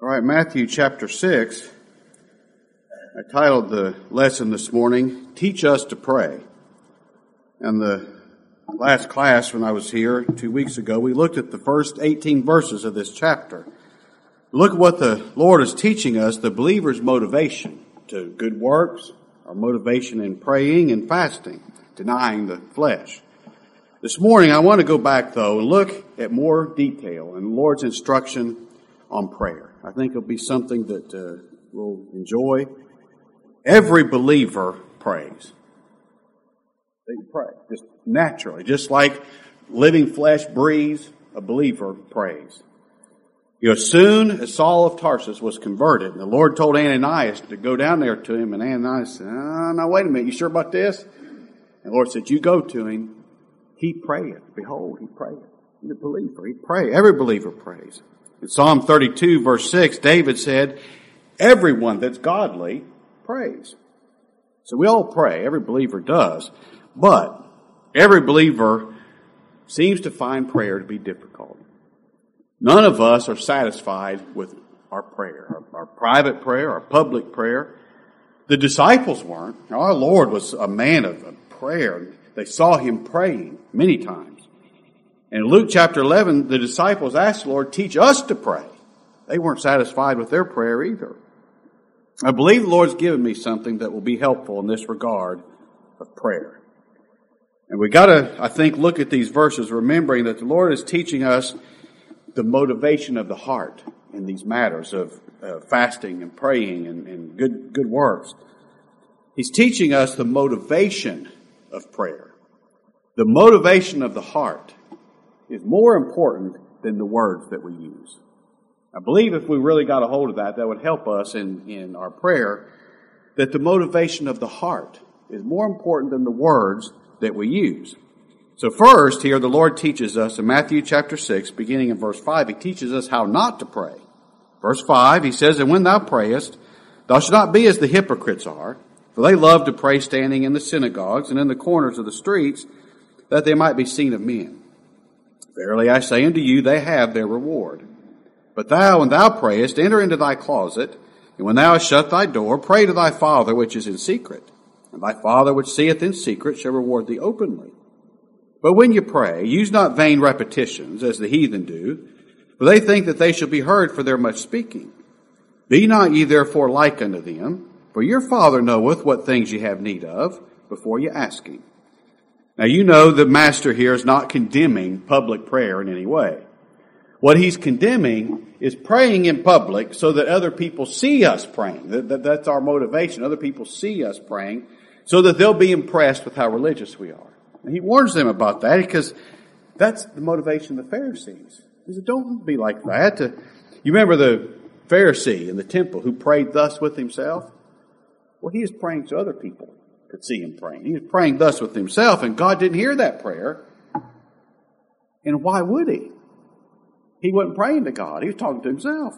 All right, Matthew chapter 6. I titled the lesson this morning, Teach Us to Pray. And the last class when I was here 2 weeks ago, we looked at the first 18 verses of this chapter. Look at what the Lord is teaching us, the believer's motivation to good works, our motivation in praying and fasting, denying the flesh. This morning I want to go back though and look at more detail in the Lord's instruction on prayer. I think it'll be something that we'll enjoy. Every believer prays. They pray just naturally, just like living flesh breathes, a believer prays. You know, as soon as Saul of Tarsus was converted, and the Lord told Ananias to go down there to him, and Ananias said, "No, wait a minute, you sure about this?" And the Lord said, "You go to him. He prayeth. Behold, he prayeth." He's a believer. He prays. Every believer prays. In Psalm 32, verse 6, David said, "Everyone that's godly prays." So we all pray. Every believer does. But every believer seems to find prayer to be difficult. None of us are satisfied with our prayer, our private prayer, our public prayer. The disciples weren't. Our Lord was a man of prayer. They saw him praying many times. In Luke chapter 11, the disciples asked the Lord, "Teach us to pray." They weren't satisfied with their prayer either. I believe the Lord's given me something that will be helpful in this regard of prayer. And we got to, I think, look at these verses remembering that the Lord is teaching us the motivation of the heart in these matters of fasting and praying and good works. He's teaching us the motivation of prayer. The motivation of the heart is more important than the words that we use. I believe if we really got a hold of that, that would help us in our prayer, that the motivation of the heart is more important than the words that we use. So first, here the Lord teaches us in Matthew chapter 6, beginning in verse 5, He teaches us how not to pray. Verse 5, He says, "And when thou prayest, thou shalt not be as the hypocrites are, for they love to pray standing in the synagogues and in the corners of the streets, that they might be seen of men. Verily I say unto you, they have their reward. But thou, when thou prayest, enter into thy closet, and when thou hast shut thy door, pray to thy Father which is in secret. And thy Father which seeth in secret shall reward thee openly. But when you pray, use not vain repetitions, as the heathen do, for they think that they shall be heard for their much speaking. Be not ye therefore like unto them, for your Father knoweth what things ye have need of, before you ask Him." Now you know the Master here is not condemning public prayer in any way. What He's condemning is praying in public so that other people see us praying. That's our motivation. Other people see us praying so that they'll be impressed with how religious we are. And He warns them about that because that's the motivation of the Pharisees. He said, don't be like that. You remember the Pharisee in the temple who prayed thus with himself? Well, he was praying so other people could see him praying. He was praying thus with himself, and God didn't hear that prayer. And why would He? He wasn't praying to God. He was talking to himself.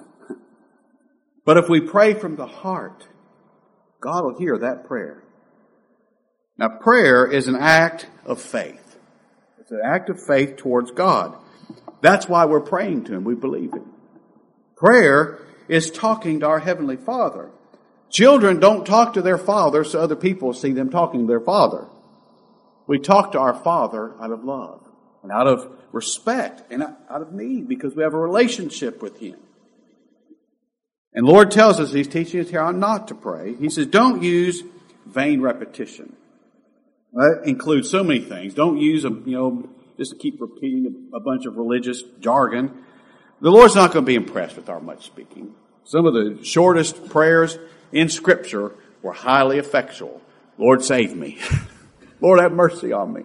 But if we pray from the heart, God will hear that prayer. Now, prayer is an act of faith. It's an act of faith towards God. That's why we're praying to Him. We believe Him. Prayer is talking to our Heavenly Father. Children don't talk to their father so other people see them talking to their father. We talk to our Father out of love and out of respect and out of need because we have a relationship with Him. And the Lord tells us, He's teaching us how not to pray. He says, don't use vain repetition. That includes so many things. Don't use, just keep repeating a bunch of religious jargon. The Lord's not going to be impressed with our much speaking. Some of the shortest prayers in Scripture were highly effectual. Lord, save me. Lord, have mercy on me.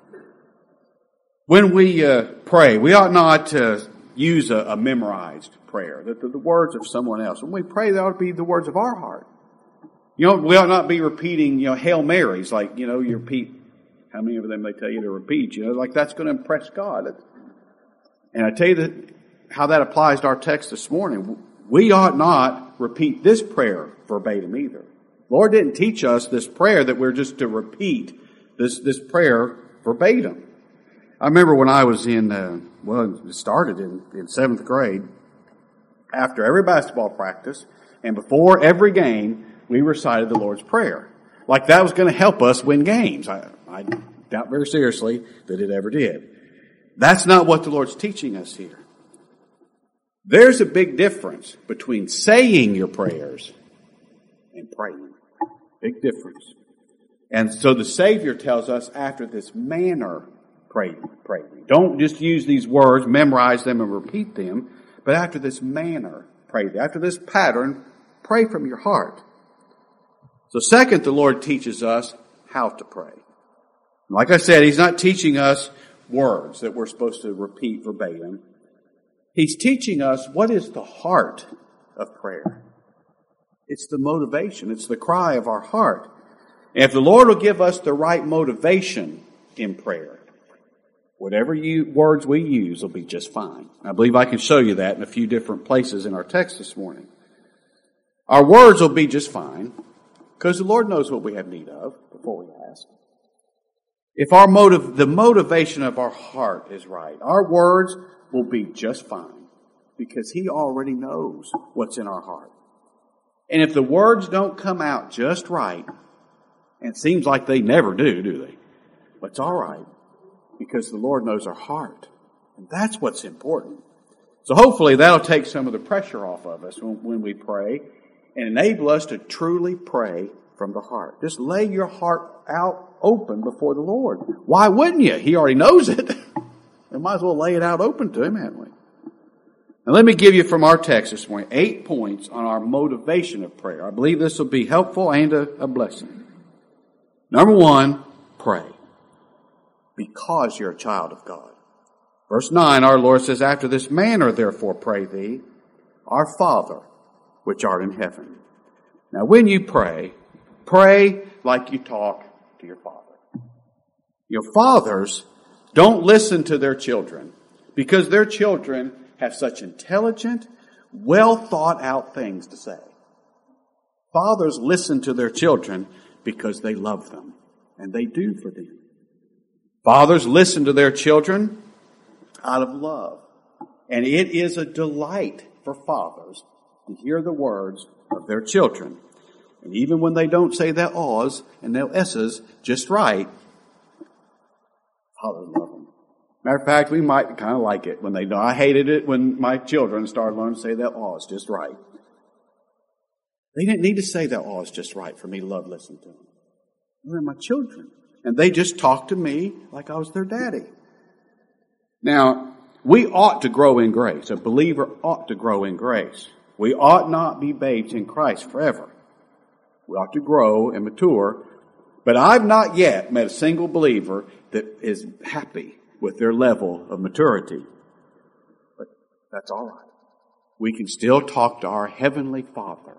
When we pray, we ought not use a memorized prayer, the words of someone else. When we pray, they ought to be the words of our heart. We ought not be repeating, Hail Marys, like, you repeat how many of them they tell you to repeat, like that's going to impress God. And I tell you how that applies to our text this morning. We ought not repeat this prayer verbatim either. The Lord didn't teach us this prayer that we're just to repeat this prayer verbatim. I remember when I was it started in 7th grade. After every basketball practice and before every game, we recited the Lord's Prayer. Like that was going to help us win games. I doubt very seriously that it ever did. That's not what the Lord's teaching us here. There's a big difference between saying your prayers and praying. Big difference. And so the Savior tells us, after this manner, pray. Don't just use these words, memorize them and repeat them, but after this manner, pray. After this pattern, pray from your heart. So second, the Lord teaches us how to pray. Like I said, He's not teaching us words that we're supposed to repeat verbatim. He's teaching us what is the heart of prayer. It's the motivation. It's the cry of our heart. And if the Lord will give us the right motivation in prayer, whatever words we use will be just fine. I believe I can show you that in a few different places in our text this morning. Our words will be just fine because the Lord knows what we have need of before we ask. If the motivation of our heart is right, our words will be just fine because He already knows what's in our heart. And if the words don't come out just right, and it seems like they never do they? But it's all right because the Lord knows our heart. And that's what's important. So hopefully that'll take some of the pressure off of us when we pray and enable us to truly pray from the heart. Just lay your heart out open before the Lord. Why wouldn't you? He already knows it. We might as well lay it out open to Him, haven't we? Now let me give you from our text this morning 8 points on our motivation of prayer. I believe this will be helpful and a blessing. Number 1, pray. Because you're a child of God. Verse 9, our Lord says, after this manner, therefore, pray thee, our Father, which art in heaven. Now when you pray like you talk to your Father. Your fathers don't listen to their children because their children have such intelligent, well thought out things to say. Fathers listen to their children because they love them and they do for them. Fathers listen to their children out of love. And it is a delight for fathers to hear the words of their children. And even when they don't say their ahs and their s's just right, fathers love them. Matter of fact, we might kind of like it when they do. I hated it when my children started learning to say their ahs just right. They didn't need to say their ahs just right for me to love listening to them. They're my children. And they just talked to me like I was their daddy. Now, we ought to grow in grace. A believer ought to grow in grace. We ought not be babes in Christ forever. We ought to grow and mature. But I've not yet met a single believer that is happy with their level of maturity. But that's all right. We can still talk to our Heavenly Father,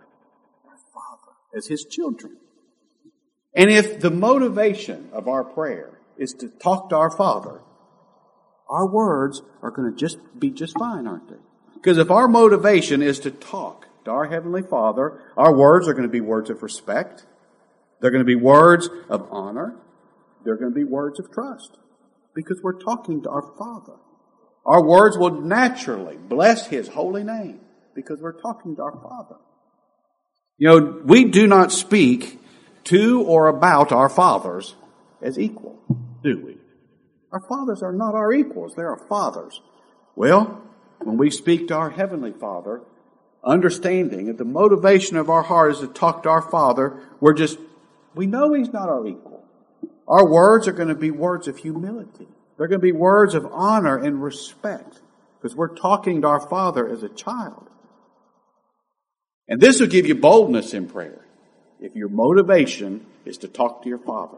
as His children. And if the motivation of our prayer is to talk to our Father, our words are going to be just fine, aren't they? Because if our motivation is to talk to our Heavenly Father, our words are going to be words of respect. They're going to be words of honor. They're going to be words of trust. Because we're talking to our Father. Our words will naturally bless His holy name because we're talking to our Father. You know, we do not speak to or about our fathers as equal, do we? Our fathers are not our equals. They're our fathers. Well, when we speak to our Heavenly Father, understanding that the motivation of our heart is to talk to our Father, we know He's not our equal. Our words are going to be words of humility. They're going to be words of honor and respect because we're talking to our Father as a child. And this will give you boldness in prayer if your motivation is to talk to your Father.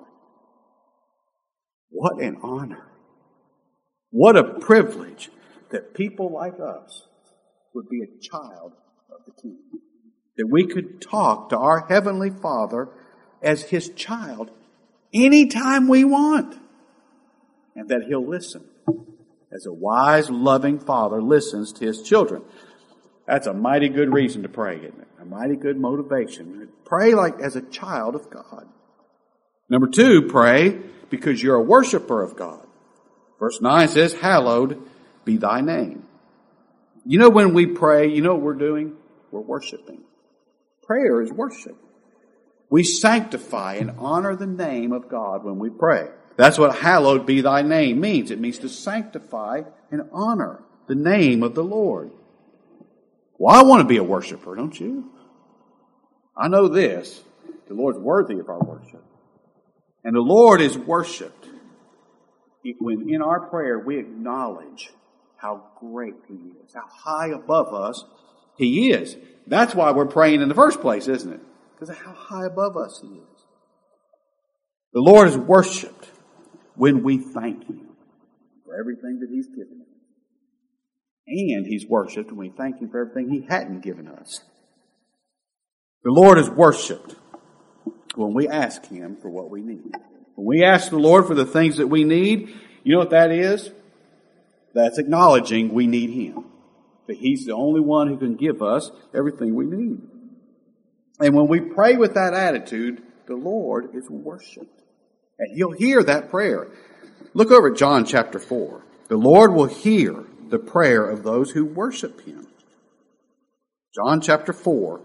What an honor. What a privilege that people like us would be a child of the King. That we could talk to our Heavenly Father as His child anytime we want. And that He'll listen. As a wise, loving Father listens to His children. That's a mighty good reason to pray, isn't it? A mighty good motivation. Pray like as a child of God. Number 2, pray because you're a worshiper of God. Verse 9 says, hallowed be thy name. You know, when we pray, you know what we're doing? We're worshiping. Prayer is worship. We sanctify and honor the name of God when we pray. That's what hallowed be thy name means. It means to sanctify and honor the name of the Lord. Well, I want to be a worshiper, don't you? I know this. The Lord's worthy of our worship. And the Lord is worshiped when in our prayer we acknowledge how great He is, how high above us He is. That's why we're praying in the first place, isn't it? Because of how high above us He is. The Lord is worshiped when we thank Him for everything that He's given us. And He's worshipped when we thank Him for everything He hadn't given us. The Lord is worshipped when we ask Him for what we need. When we ask the Lord for the things that we need, you know what that is? That's acknowledging we need Him. That He's the only one who can give us everything we need. And when we pray with that attitude, the Lord is worshipped. And He'll hear that prayer. Look over at John chapter 4. The Lord will hear the prayer of those who worship Him. John chapter 4.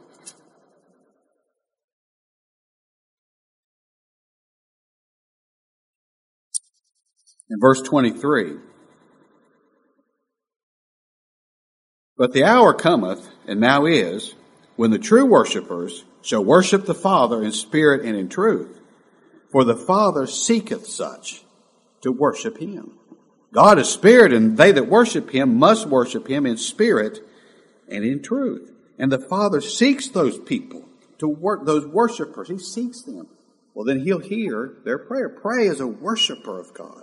In verse 23. But the hour cometh, and now is, when the true worshipers shall worship the Father in spirit and in truth. For the Father seeketh such to worship Him. God is spirit, and they that worship Him must worship Him in spirit and in truth. And the Father seeks those people, those worshipers. He seeks them. Well, then He'll hear their prayer. Pray as a worshiper of God.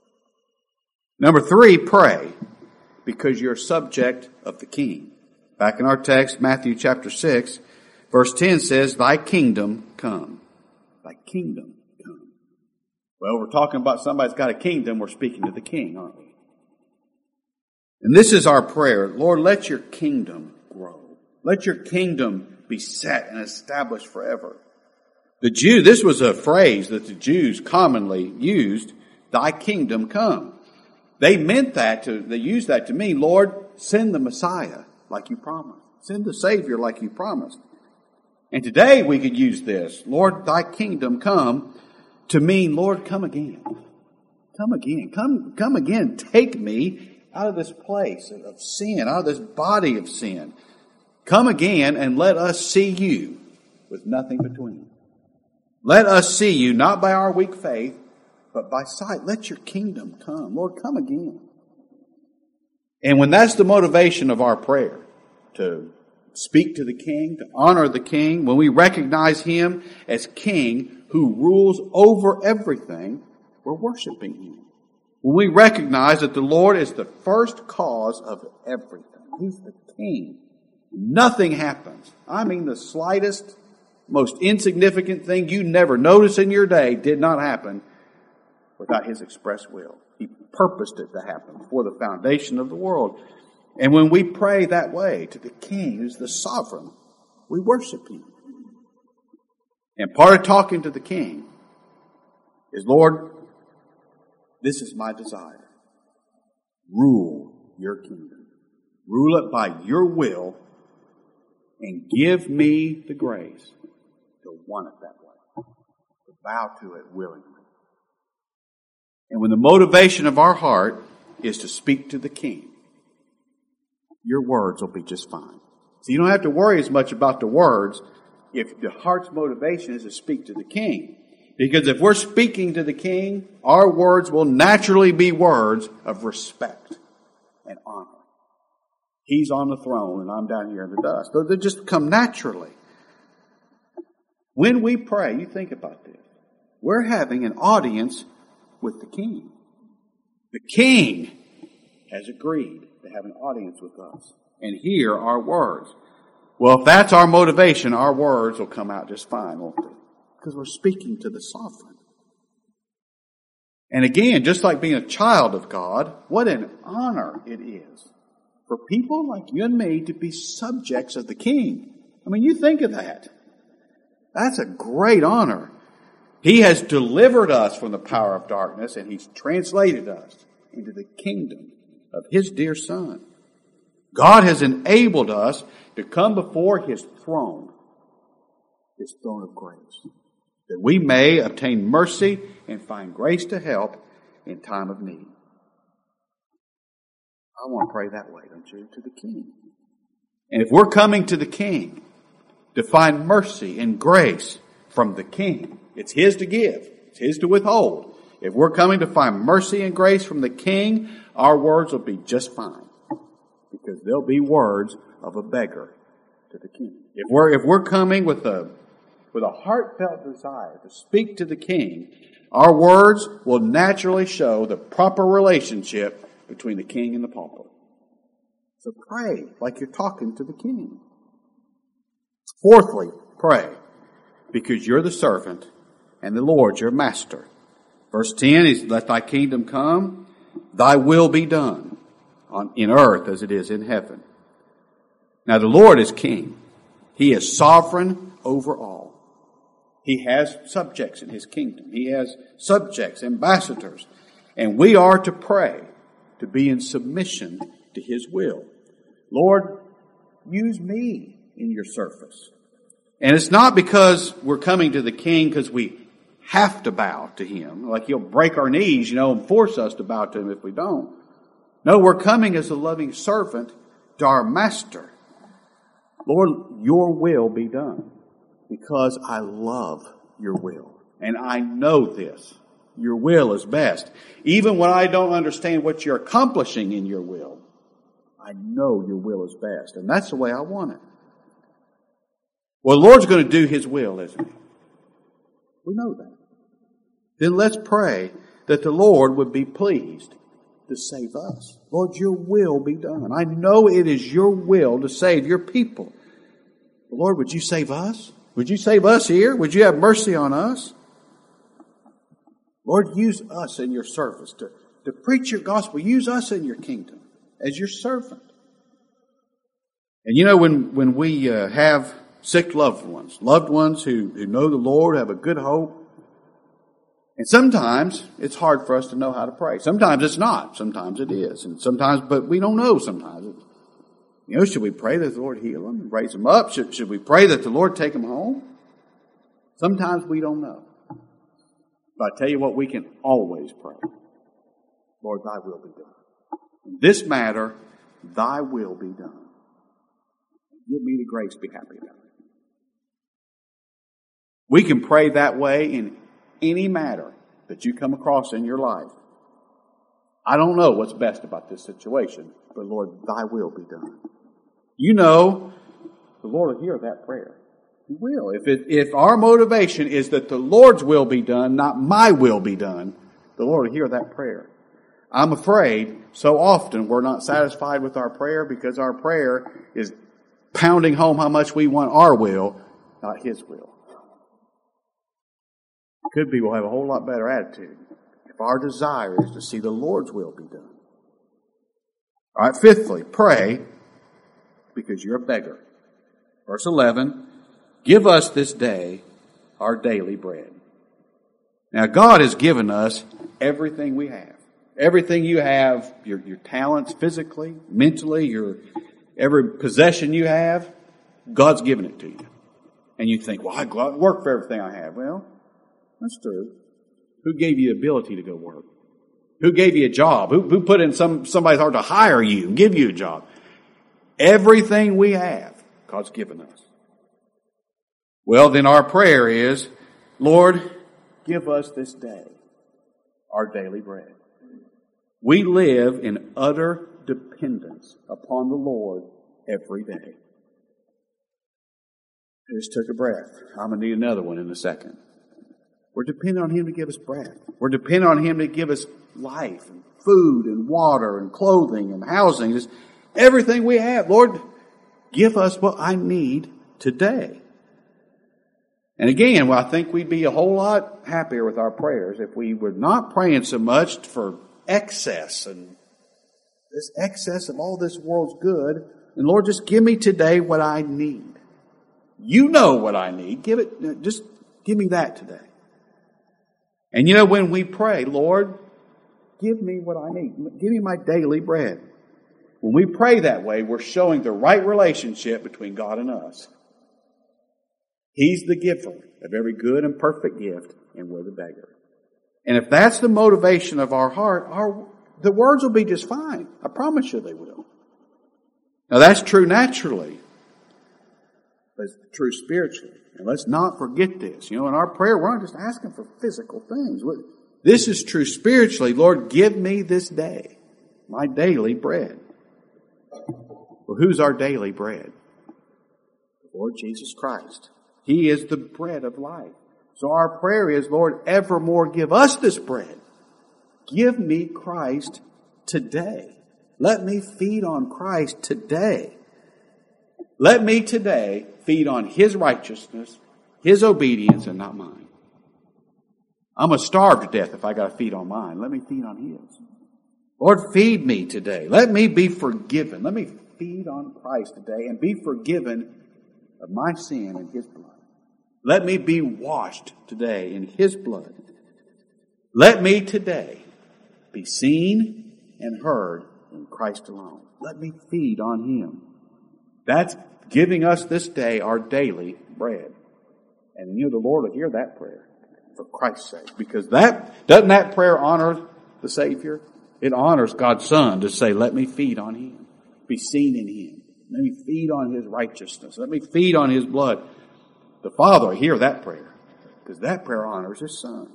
Number 3, pray because you're subject of the King. Back in our text, Matthew chapter 6, verse 10 says, Thy kingdom come. Thy kingdom come. Well, we're talking about somebody's got a kingdom. We're speaking to the King, aren't we? And this is our prayer. Lord, let your kingdom grow. Let your kingdom be set and established forever. This was a phrase that the Jews commonly used, Thy kingdom come. They meant they used that to mean, Lord, send the Messiah like you promised. Send the Savior like you promised. And today we could use this, Lord, thy kingdom come, to mean, Lord, come again. Come again. Come again. Take me out of this place of sin, out of this body of sin. Come again and let us see you with nothing between. Let us see you, not by our weak faith, but by sight. Let your kingdom come. Lord, come again. And when that's the motivation of our prayer, to speak to the King, to honor the King, when we recognize Him as King who rules over everything, we're worshiping Him. When we recognize that the Lord is the first cause of everything. He's the King. Nothing happens. I mean, the slightest, most insignificant thing you never notice in your day did not happen without His express will. He purposed it to happen before the foundation of the world. And when we pray that way to the King, who's the sovereign, we worship Him. And part of talking to the King is, Lord, this is my desire. Rule your kingdom. Rule it by your will and give me the grace to want it that way, to bow to it willingly. And when the motivation of our heart is to speak to the King, your words will be just fine. So you don't have to worry as much about the words if the heart's motivation is to speak to the King. Because if we're speaking to the King, our words will naturally be words of respect and honor. He's on the throne and I'm down here in the dust. They'll just come naturally. When we pray, you think about this. We're having an audience with the King. The King has agreed to have an audience with us and hear our words. Well, if that's our motivation, our words will come out just fine, won't they? Because we're speaking to the sovereign. And again, just like being a child of God, what an honor it is for people like you and me to be subjects of the King. I mean, you think of that. That's a great honor. He has delivered us from the power of darkness, and He's translated us into the kingdom of His dear Son. God has enabled us to come before His throne of grace, that we may obtain mercy and find grace to help in time of need. I want to pray that way, don't you? To the King. And if we're coming to the King to find mercy and grace from the King, it's His to give. It's His to withhold. If we're coming to find mercy and grace from the King, our words will be just fine. Because they'll be words of a beggar to the King. If we're coming with a heartfelt desire to speak to the King, our words will naturally show the proper relationship between the King and the pulpit. So pray like you're talking to the King. Fourthly, pray because you're the servant and the Lord your master. Verse 10 is, let thy kingdom come, thy will be done in earth as it is in heaven. Now the Lord is king. He is sovereign over all. He has subjects in His kingdom. He has subjects, ambassadors. And we are to pray to be in submission to His will. Lord, use me in your service. And it's not because we're coming to the King because we have to bow to Him. Like He'll break our knees, and force us to bow to Him if we don't. No, we're coming as a loving servant to our Master. Lord, your will be done because I love your will. And I know this. Your will is best. Even when I don't understand what you're accomplishing in your will, I know your will is best. And that's the way I want it. Well, the Lord's going to do His will, isn't He? We know that. Then let's pray that the Lord would be pleased to save us. Lord, your will be done. I know it is your will to save your people. But Lord, would you save us? Would you save us here? Would you have mercy on us? Lord, use us in your service to preach your gospel. Use us in your kingdom as your servant. And when we have sick loved ones who know the Lord, have a good hope, and sometimes it's hard for us to know how to pray. Sometimes it's not. Sometimes it is. And sometimes, but we don't know sometimes. Should we pray that the Lord heal them and raise them up? Should we pray that the Lord take them home? Sometimes we don't know. But I tell you what, we can always pray. Lord, thy will be done. In this matter, thy will be done. Give me the grace to be happy about it. We can pray that way in any matter that you come across in your life. I don't know what's best about this situation, but Lord, thy will be done. The Lord will hear that prayer. He will. If our motivation is that the Lord's will be done, not my will be done, the Lord will hear that prayer. I'm afraid so often we're not satisfied with our prayer because our prayer is pounding home how much we want our will, not His will. Could be we'll have a whole lot better attitude if our desire is to see the Lord's will be done. All right, fifthly, pray because you're a beggar. Verse 11, give us this day our daily bread. Now, God has given us everything we have. Everything you have, your talents physically, mentally, every possession you have, God's given it to you. And you think, well, I go out and work for everything I have. Well, that's true. Who gave you the ability to go work? Who gave you a job? Who put in somebody's heart to hire you and give you a job? Everything we have, God's given us. Well, then our prayer is, Lord, give us this day our daily bread. We live in utter dependence upon the Lord every day. I just took a breath. I'm going to need another one in a second. We're dependent on Him to give us breath. We're dependent on Him to give us life and food and water and clothing and housing. Just everything we have. Lord, give us what I need today. And again, I think we'd be a whole lot happier with our prayers if we were not praying so much for excess and this excess of all this world's good. And Lord, just give me today what I need. You know what I need. Just give me that today. And when we pray, Lord, give me what I need. Give me my daily bread. When we pray that way, we're showing the right relationship between God and us. He's the giver of every good and perfect gift, and we're the beggar. And if that's the motivation of our heart, the words will be just fine. I promise you they will. Now that's true naturally, but it's true spiritually. And let's not forget this. In our prayer, we're not just asking for physical things. This is true spiritually. Lord, give me this day my daily bread. Well, who's our daily bread? The Lord Jesus Christ. He is the bread of life. So our prayer is, Lord, evermore give us this bread. Give me Christ today. Let me feed on Christ today. Let me today feed on His righteousness, His obedience, and not mine. I'm going to starve to death if I got to feed on mine. Let me feed on His. Lord, feed me today. Let me be forgiven. Let me feed on Christ today and be forgiven of my sin in His blood. Let me be washed today in His blood. Let me today be seen and heard in Christ alone. Let me feed on Him. That's giving us this day our daily bread. And the Lord will hear that prayer for Christ's sake. Because doesn't that prayer honor the Savior? It honors God's Son to say, let me feed on Him. Be seen in Him. Let me feed on His righteousness. Let me feed on His blood. The Father will hear that prayer, because that prayer honors His Son.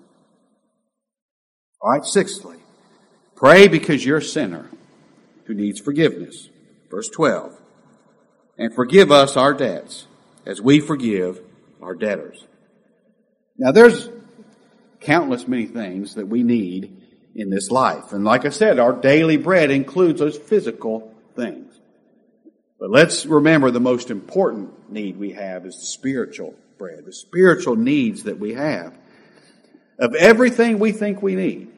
All right, sixthly, pray because you're a sinner who needs forgiveness. Verse 12. And forgive us our debts as we forgive our debtors. Now there's countless many things that we need in this life. And like I said, our daily bread includes those physical things. But let's remember the most important need we have is the spiritual bread, the spiritual needs that we have. Of everything we think we need,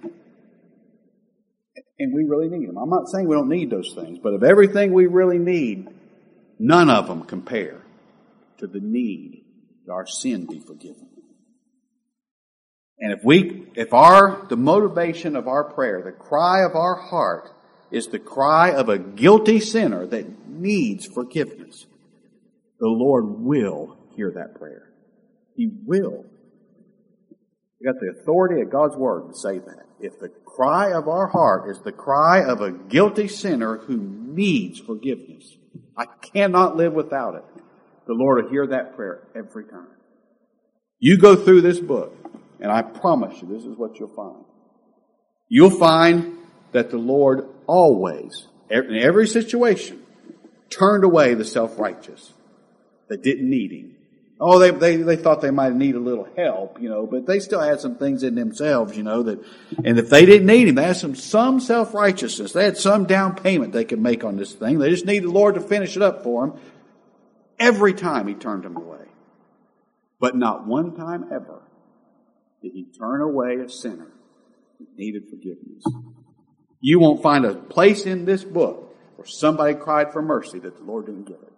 and we really need them. I'm not saying we don't need those things, but of everything we really need, none of them compare to the need that our sin be forgiven. And the motivation of our prayer, the cry of our heart, is the cry of a guilty sinner that needs forgiveness, the Lord will hear that prayer. He will. We got the authority of God's Word to say that. If the cry of our heart is the cry of a guilty sinner who needs forgiveness, I cannot live without it, the Lord will hear that prayer every time. You go through this book, and I promise you this is what you'll find. You'll find that the Lord always, in every situation, turned away the self-righteous that didn't need Him. Oh, they thought they might need a little help, but they still had some things in themselves, and if they didn't need Him, they had some self-righteousness. They had some down payment they could make on this thing. They just needed the Lord to finish it up for them. Every time He turned them away. But not one time ever did He turn away a sinner who needed forgiveness. You won't find a place in this book where somebody cried for mercy that the Lord didn't give it.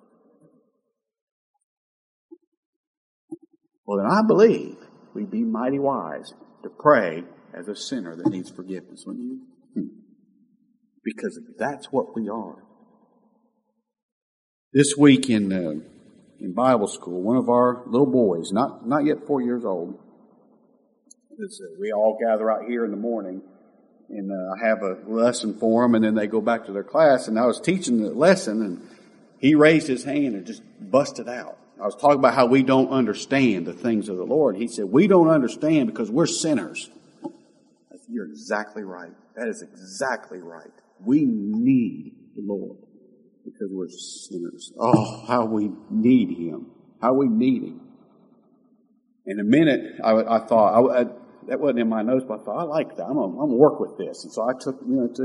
Well, then I believe we'd be mighty wise to pray as a sinner that needs forgiveness, wouldn't you? Because that's what we are. This week in Bible school, one of our little boys, not yet 4 years old, we all gather out here in the morning, and I have a lesson for them, and then they go back to their class, and I was teaching the lesson, and he raised his hand and just busted out. I was talking about how we don't understand the things of the Lord. He said, we don't understand because we're sinners. I said, you're exactly right. That is exactly right. We need the Lord because we're sinners. Oh, how we need Him. How we need Him. In a minute, I thought, that wasn't in my notes, but I thought, I like that. I'm going to work with this. And so I took,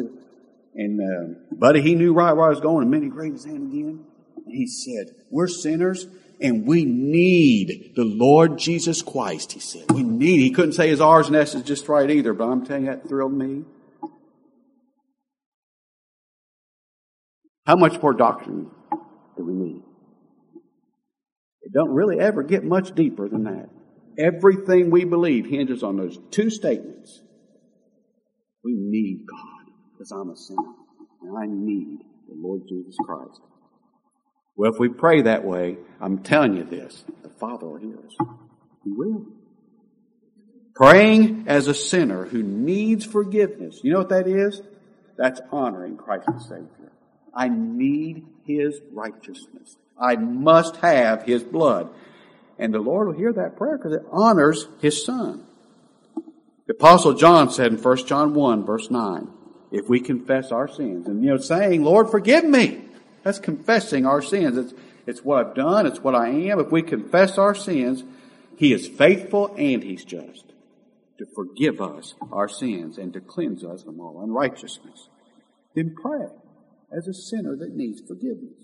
Buddy, he knew right where I was going. And Minnie raised his hand again. And he said, we're sinners and we need the Lord Jesus Christ, he said. We need. He couldn't say his R's and S's just right either, but I'm telling you, that thrilled me. How much more doctrine do we need? It don't really ever get much deeper than that. Everything we believe hinges on those two statements. We need God because I'm a sinner and I need the Lord Jesus Christ. Well, if we pray that way, I'm telling you this, the Father will hear us. He will. Praying as a sinner who needs forgiveness. You know what that is? That's honoring Christ the Savior. I need His righteousness. I must have His blood. And the Lord will hear that prayer because it honors His Son. The Apostle John said in 1 John 1, verse 9, if we confess our sins, and saying, Lord, forgive me. That's confessing our sins. It's what I've done. It's what I am. If we confess our sins, He is faithful and He's just to forgive us our sins and to cleanse us from all unrighteousness. Then pray as a sinner that needs forgiveness.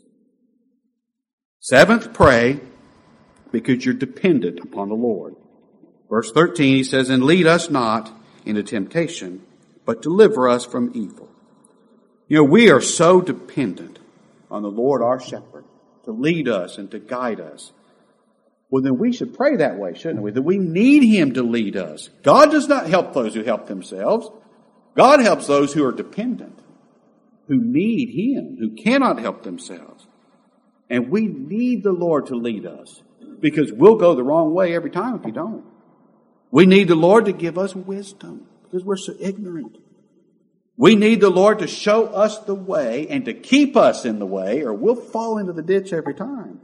Seventh, pray because you're dependent upon the Lord. Verse 13, he says, and lead us not into temptation, but deliver us from evil. We are so dependent on the Lord our shepherd to lead us and to guide us. Well, then we should pray that way, shouldn't we? That we need Him to lead us. God does not help those who help themselves. God helps those who are dependent, who need Him, who cannot help themselves. And we need the Lord to lead us because we'll go the wrong way every time if we don't. We need the Lord to give us wisdom because we're so ignorant. We need the Lord to show us the way and to keep us in the way, or we'll fall into the ditch every time.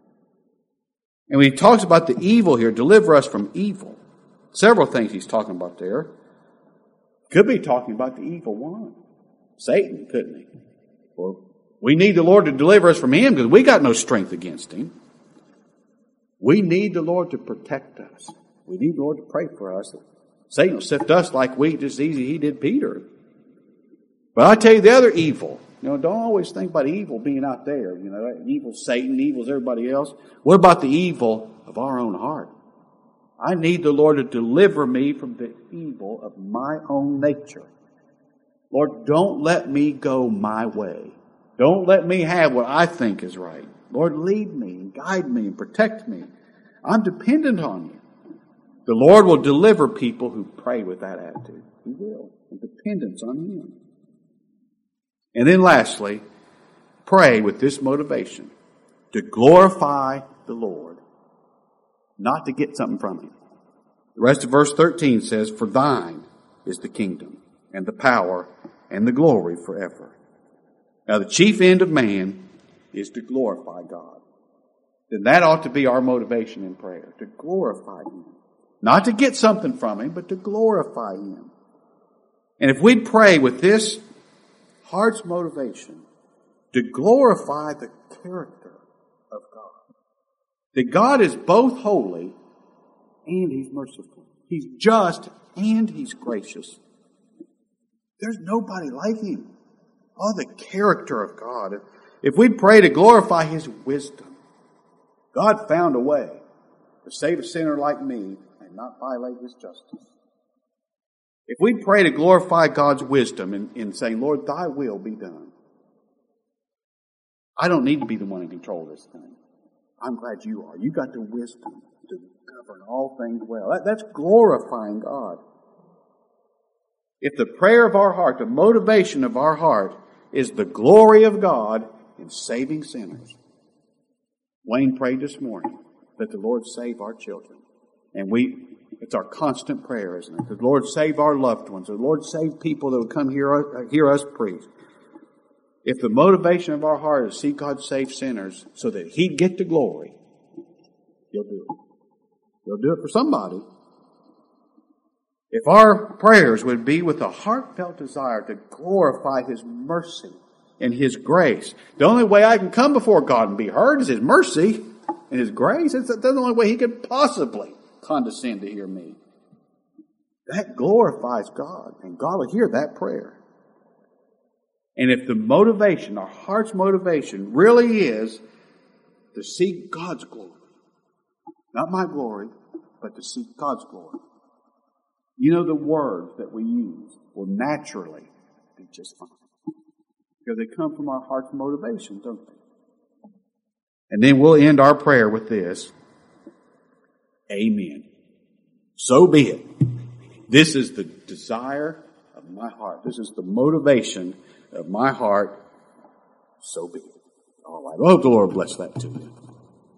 And when he talks about the evil here, deliver us from evil. Several things he's talking about there. Could be talking about the evil one. Satan, couldn't he? Well, we need the Lord to deliver us from him because we got no strength against him. We need the Lord to protect us. We need the Lord to pray for us. Satan will sift us like wheat just as easy as he did Peter. But I tell you the other evil. Don't always think about evil being out there. Evil's Satan, evil's everybody else. What about the evil of our own heart? I need the Lord to deliver me from the evil of my own nature. Lord, don't let me go my way. Don't let me have what I think is right. Lord, lead me and guide me and protect me. I'm dependent on you. The Lord will deliver people who pray with that attitude. He will. And dependence on Him. And then lastly, pray with this motivation to glorify the Lord, not to get something from Him. The rest of verse 13 says, for thine is the kingdom and the power and the glory forever. Now the chief end of man is to glorify God. Then that ought to be our motivation in prayer, to glorify Him. Not to get something from Him, but to glorify Him. And if we pray with this heart's motivation to glorify the character of God, that God is both holy and He's merciful. He's just and He's gracious. There's nobody like Him. Oh, the character of God. If we pray to glorify His wisdom, God found a way to save a sinner like me and not violate His justice. If we pray to glorify God's wisdom in saying, Lord, Thy will be done, I don't need to be the one in control of this thing. I'm glad You are. You got the wisdom to govern all things well. That's glorifying God. If the prayer of our heart, the motivation of our heart, is the glory of God in saving sinners. Wayne prayed this morning that the Lord save our children. And it's our constant prayer, isn't it? The Lord save our loved ones. The Lord save people that will come hear us preach. If the motivation of our heart is to see God save sinners so that He'd get the glory, He'll do it. He'll do it for somebody. If our prayers would be with a heartfelt desire to glorify His mercy and His grace, the only way I can come before God and be heard is His mercy and His grace. That's the only way He could possibly condescend to hear me. That glorifies God, and God will hear that prayer. And if the motivation, our heart's motivation, really is to seek God's glory, not my glory, but to seek God's glory, the words that we use will naturally be just fine. Because they come from our heart's motivation, don't they? And then we'll end our prayer with this. Amen. So be it. This is the desire of my heart. This is the motivation of my heart so be it. All right. Well, I hope the Lord bless that to you.